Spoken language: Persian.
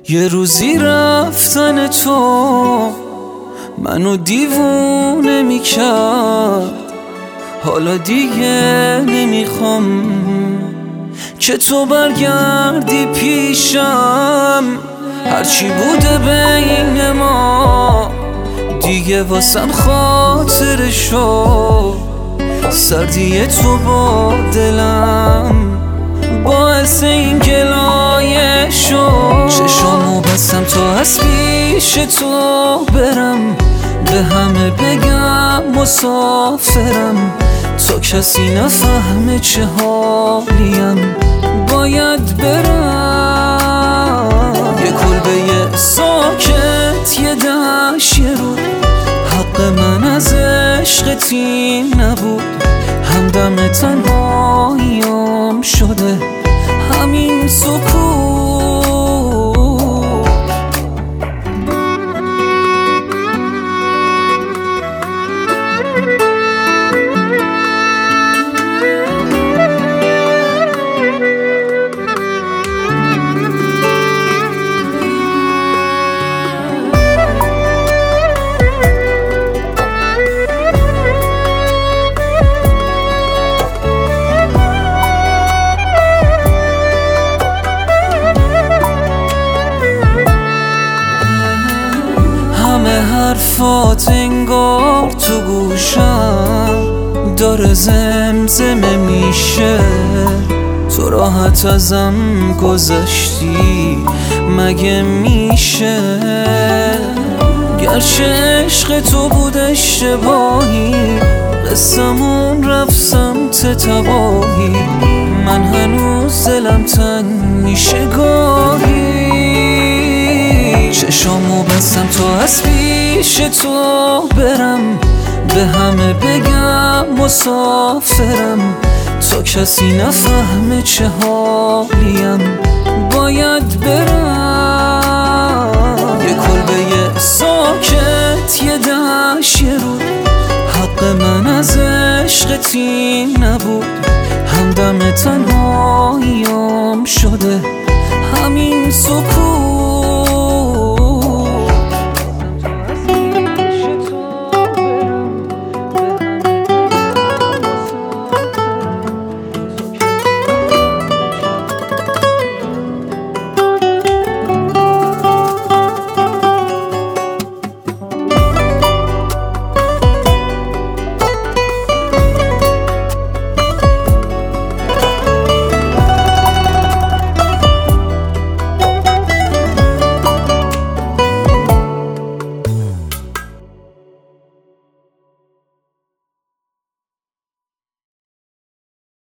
یه روزی رفتن تو منو دیوونه میکرد، حالا دیگه نمیخوام که تو برگردی پیشم. هرچی بوده بین ما دیگه واسم خاطره شد، سردی تو با دلم باعث این گلایه شد. چشامو بستم تا از پیش تو برم، به همه بگم مسافرم، تا کسی نفهمه چه حالیم باید برم. یه کلبه ساکت، یه دشت، یه رود، حق من از عشقت این نبود. همدم تنهاییم شده همین سکوت. حرفات انگار تو گوشم داره زمزمه میشه، تو راحت ازم گذشتی مگه میشه؟ گرچه عشق تو بود اشتباهی، قصمون رفت سمت تباهی، من هنوز دلم تنگ میشه گاهی. چشامو بستم تا از پیش تو برم، به همه بگم مسافرم، تا کسی نفهمه چه حالیم باید برم. یه کلبه ساکت، یه دشت، یه رود، حق من از عشقت این نبود. همدم تنهاییم شده همین سکوت.